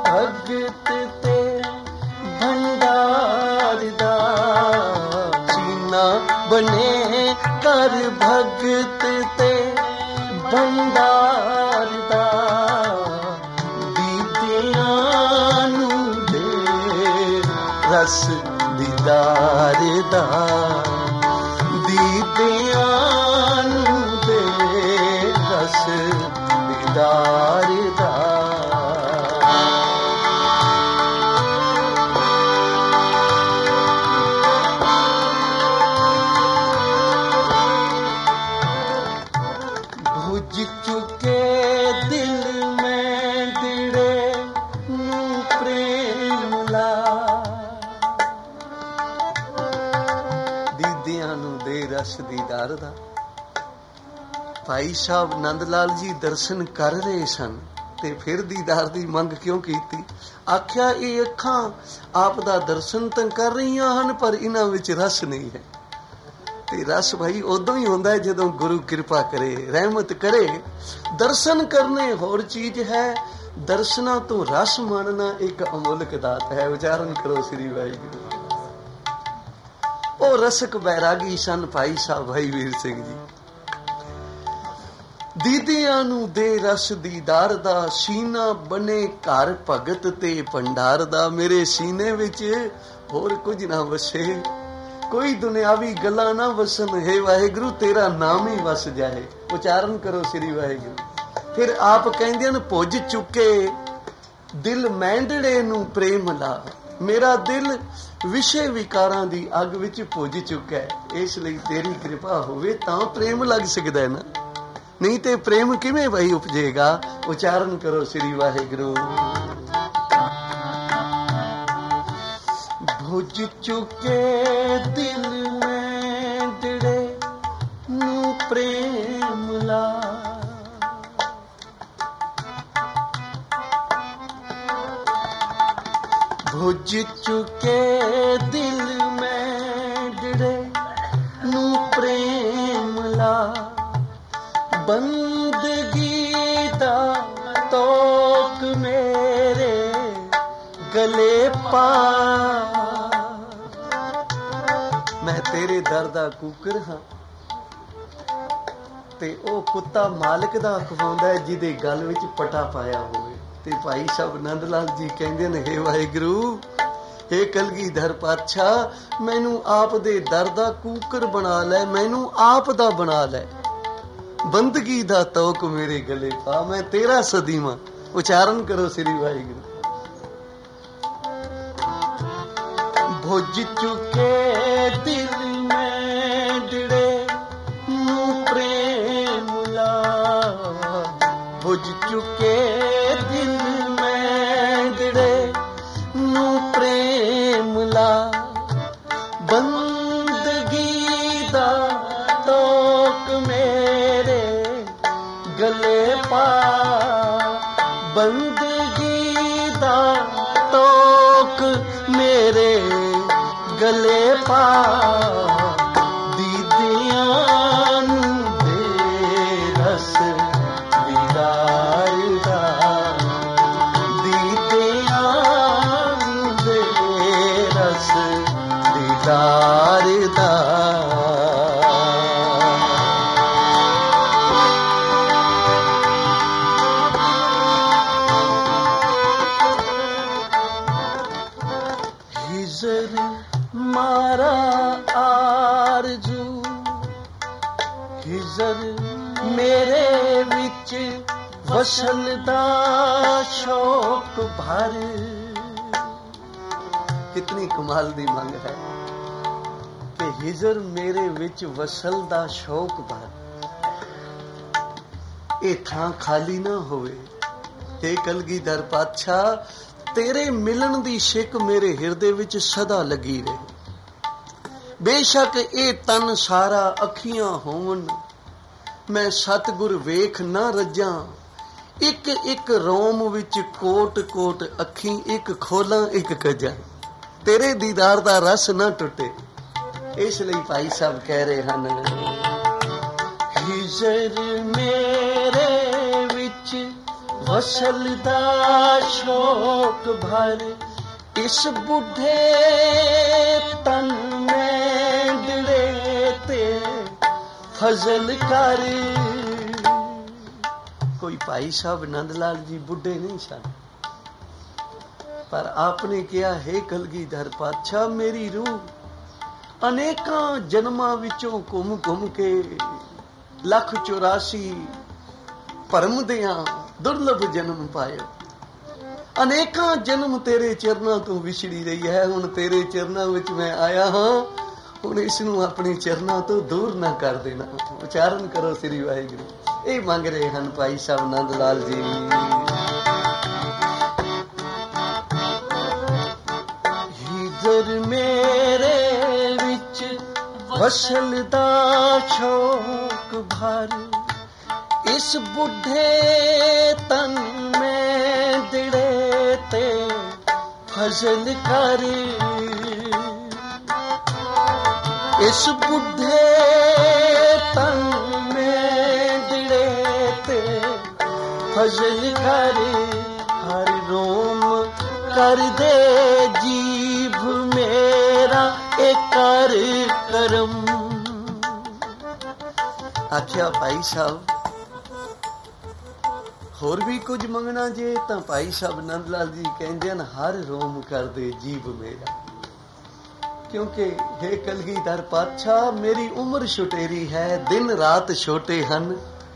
भगत ते भंडार दा सीना बने कर भगत ते भंडार दा दीदियां नू दे रस दीदार दा दीदियां नू दे रस दीदार दा भुज चुके दिल में दिड़े नू प्रेम ला दीदियां नू दे रस दीदार दा। भाई साहब नंद लाल जी दर्शन कर रहे सन ते फिर दीदार दी मंग क्यों कीती? आख्या ये अखां आप दा दर्शन तो कर रही हैं पर इन्हां विच रस नहीं है। ते रस भाई उदों ही होंदा है जदों गुरु कृपा करे, रहमत करे। दर्शन करने होर चीज है, दर्शना तो रस मानना एक अमोलक दात है। उच्चारण करो श्री वाहिगुरू। ओ रसक बैरागी सन भाई साहब भाई वीर सिंह जी। दीदियां नू दे रस दीदार दा सीना बने घर भगत ते भंडार दा। मेरे सीने विच होर कुछ ना वसे, कोई दुनियावी गल्लां ना वसन। हे वाहिगुरू तेरा नाम ही वस जाए। उच्चारण करो श्री वाहिगुरू। फिर आप कहंदे न भुज चुके दिल मैंडड़े नू प्रेम ला। मेरा दिल विषय विकारां दी अग विच भुज चुका है, इसलिए तेरी कृपा होवे तां प्रेम लग सकदा है ना, नहीं ते प्रेम किवें भाई उपजेगा। उच्चारण करो श्री वाहिगुरू। भुज चुके दिल में दिड़े नू प्रेम ला। भुज चुके दिल में दिड़े नू प्रेम ला। बंदगी दा तोक मेरे गले पा। मैं तेरे दर दा कुकर हाँ ते ओ कुत्ता मालिक दा खवाउंदा है जिदे गल विच पटा पाया होवे। ते भाई साहब नंद लाल जी कहंदे ने हे वाहिगुरू हे कलगीधर पातशाह मैनू आप दे दर दा कुकर बना लै, मैनू आप दा बना लै। बंदगी दा तोक मेरे गले पा, मैं तेरा सदीमा। उच्चारण करो श्री वाहिगुरू। भुज चुके दिल में दिड़े नू प्रेम ला। भुज चुके दिल में दिड़े नू प्रेम ला। बंदगी दा तोक मेरे गले पा। बंदगी दा तोक मेरे गले पा। दीदियां नू दे रस दीदार दा। दीदियां नू दे रस दीदार दा। मारा आरज़ू हिजर मेरे विच वसल दा शौक भर। कितनी कमाल दी मंग है कि हिजर मेरे विच वसल दा शौक भर। ये थां खाली ना होवे। हे कलगीधर पातशाह तेरे मिलन दी शिक मेरे हिरदे विच सदा लगी रहे। बेशक ए तन सारा अखियां होवन मैं सतगुर वेख ना रजा। एक एक रोम विच कोट कोट अखी एक खोला एक कजा। तेरे दीदार दा रस ना टुटे। इसलिए भाई साहब कह रहे हैं हिजर मेरे विच वसल दा शौक भर इस बुढ़े तन में दिले ते फजल कर। कोई भाई साहब नंदलाल जी बुढ़े नहीं सन, पर आपने किया हे कलगीधर पातशाह मेरी रूह अनेकां जन्मां विचों घुम घुम के 184 भरम दियां दुर्लभ जन्म पाए। अनेकां जन्म तेरे चरनां तो विछड़ी रही है, हुण तेरे चरनां विच मैं आया हां, हुण इसनूं अपने चरनां तो दूर ना कर देना। उचारण करो श्री वाहिगुरू। ये मंग रहे हैं भाई साहब नंद लाल जी। हिजर मेरे विच वसल दा शौक भर इस बुढ़े तन में दिले ते फजल कर। इस बुढ़े तन में दिले ते फजल कर। हर रोम कर दे जीभ मेरा एक कर करम। आख्या भाई साहब होर भी कुछ मंगना जे तां भाई साहब नंदलाल जी कहंदे हन हर रोम कर दे जीभ मेरा, क्योंकि हे कलगीधर पातशाह मेरी उम्र छुटेरी है, दिन रात छोटे हन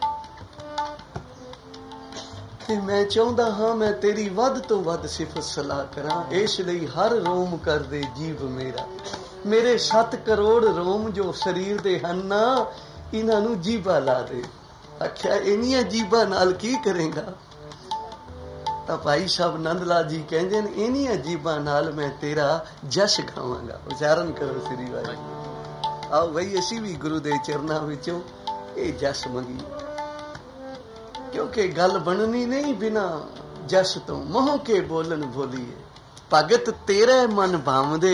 ते मैं चाहुंदा हां मैं तेरी वध तो वध सिफत सलाह करां, इस लई हर रोम कर दे जीभ मेरा। मेरे 7 करोड़ रोम जो शरीर दे हन ना, इन्हां नूं जीभा ला दे। आख्या इन्नियां जीभा नाल की करेगा? तां भाई साहब नंदलाल जी कहंदे ने इन्नियां जीभा नाल मैं तेरा जश गावांगा। उचारण करो श्री वाहिगुरू। आओ भाई असीं भी गुरु दे चरनां विचों ये जश मंगीए, क्योंकि गल बननी नहीं बिना जश तो। मोह के बोलन बोलीए भगत तेरे मन भावदे।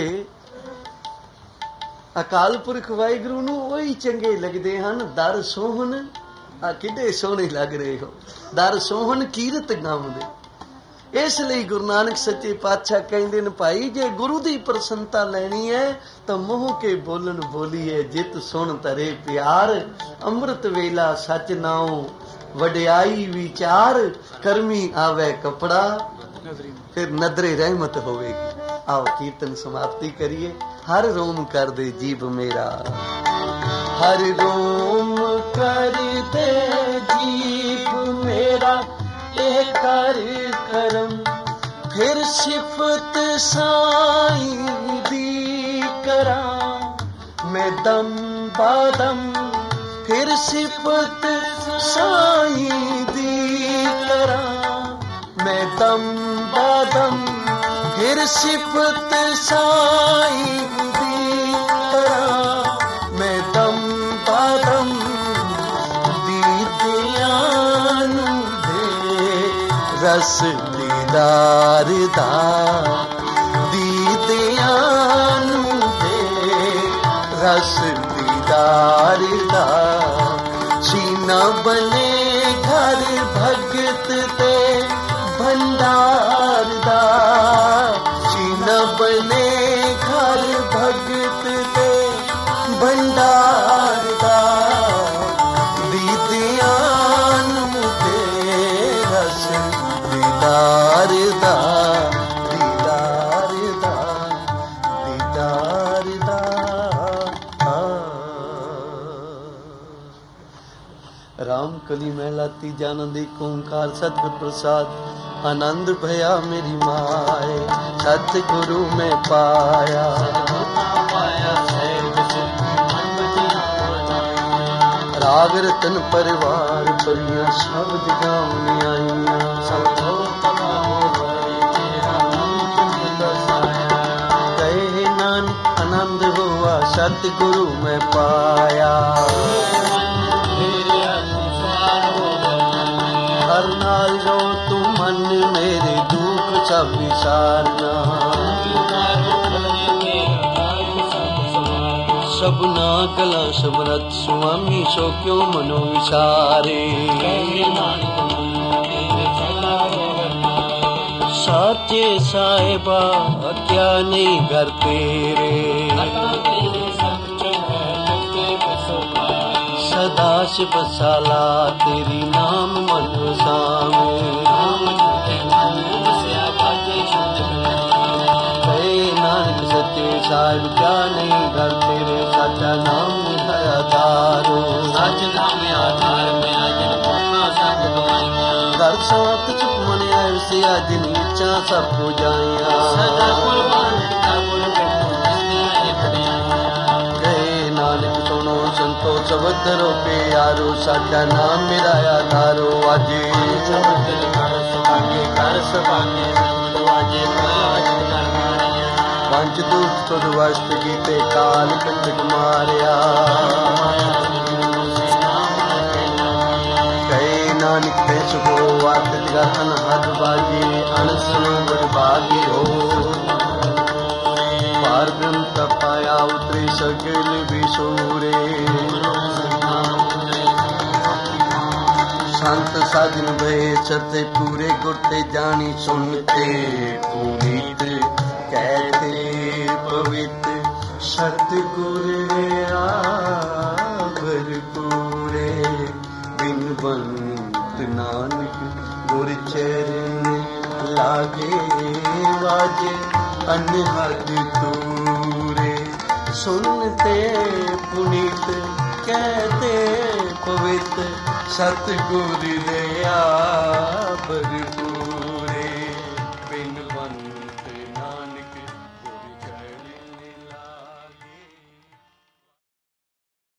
अकाल पुरख वाहिगुरू नूं ओही चंगे लगदे हन दर सोहन। आ किड्डे सोहणे लग रहे हो, दर सोहन कीरत गावदे। इस लई गुरु नानक सच्चे पातशाह कहंदे ने भाई जे गुरु दी प्रसन्नता लैनी है तो मोह के बोलन बोलीए जित सुन तरे प्यार। अमृत वेला सच नाओ वड्याई विचार, कर्मी आवे कपड़ा फिर नदरे रहमत होवेगी। आओ कीर्तन समाप्ति करिए। हर रोम कर दे जीभ मेरा, हर रोम कर दे जीभ मेरा ए कर करम। फिर सिफत साईं दी करा मैं दम बादम। फिर सिफत साईं दी करा मैं दम बादम। फिर सिफत साईं दी करा मैं दम बादम। दीदियान दे रस दीदार दा, दीदियान दे रस दीदार दा। सीना बने घर भगत ते भंडार दा। सीना बने घर भगत ते भंडार दा। दीदियान दे रस दीदार दा, दीदार दा, दीदार दा। राम कली महला तीजा आनंद एक ओंकार सतगुर प्रसाद। आनंद भया मेरी माए सतगुरु में पाया। राग रतन परिवार परियां शब्द गावनी आईयां। कहे नानक आनंद हुआ सतगुरु में पाया। हर नाल रो तू मन मेरे दुख सब विसारना। सबना कला सबरत स्वामी सो क्यों मनो विचारे। साचे साहिबा क्या नहीं घर तेरे, सदा शिव साला तेरी नाम मन सामे, नानक सच्चे साहिब क्या नहीं घर तेरे, साचा नाम मिलाया दारो, सच नाम आधार में अजन मोना सब गवाइया, घर साथ चुप मन आए से आज नीचा सब हो जाइया, सदा कुर्बान पिता गुरु गए नानक सुनो संतो सबदरो पे यारो, साचा नाम मिलाया दारो, आजे घर सभागे आजे पंच दूत तुद वस्त कीते काल कंटक मारिया, कहे नानक ते सुखो वात तेरा अनहद बाजे, अनसन बर्बादी हो पार ब्रह्म तपाया उतरे सगल विसूरे, संत साजन भये सते पूरे गुरते जानी सुनते, पुनीत कहते पवित्र सतगुर भरपूरे, बिन बंत नानक गुर चरण लागे, वाजे अनहद तूरे, सुनते पुनीत कहते पवित्र सतगुर भरपूरे।